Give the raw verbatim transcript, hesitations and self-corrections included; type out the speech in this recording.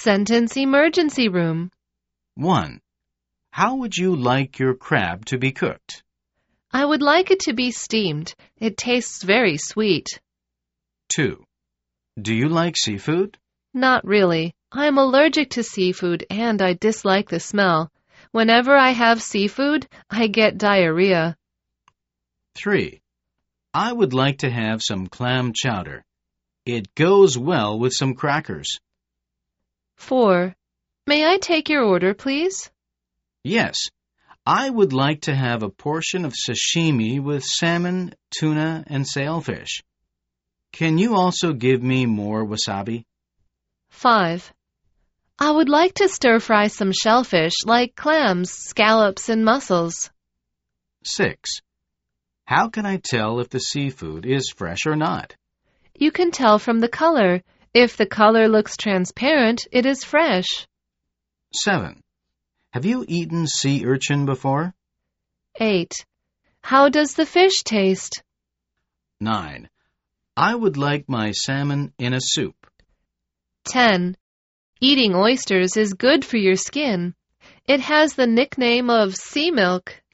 Sentence emergency room. one. How would you like your crab to be cooked? I would like it to be steamed. It tastes very sweet. two. Do you like seafood? Not really. I am allergic to seafood and I dislike the smell. Whenever I have seafood, I get diarrhea. three. I would like to have some clam chowder. It goes well with some crackers. four. May I take your order, please? Yes, I would like to have a portion of sashimi with salmon, tuna, and sailfish. Can you also give me more wasabi? five. I would like to stir-fry some shellfish like clams, scallops, and mussels. six. How can I tell if the seafood is fresh or not? You can tell from the color. If the color looks transparent, it is fresh. seven. Have you eaten sea urchin before? eight. How does the fish taste? nine. I would like my salmon in a soup. ten. Eating oysters is good for your skin. It has the nickname of sea milk.